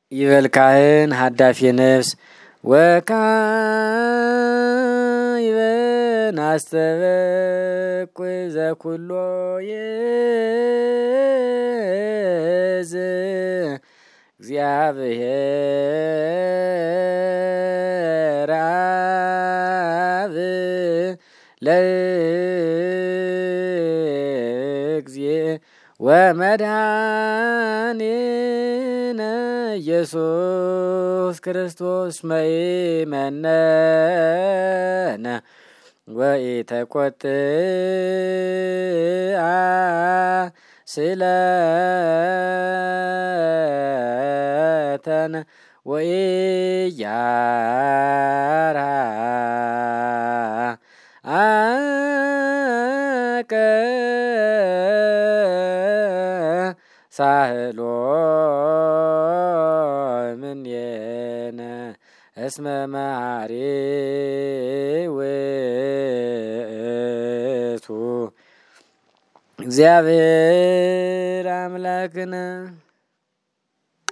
ይበልካህን ሀዳፊ ነፍስ ወካይበን አስተበቁ ዘኩሎ የዝ እግዚአብሔር አብ ለእግዚእ ወመድኃኒነ ኢየሱስ ክርስቶስ መይመነነ ወኢተቆጥአ ስለተነ ወኢያርሃ አቀ ሳህሎ እምኔነ እስመ መሐሪ ውእቱ እግዚአብሔር አምላክነ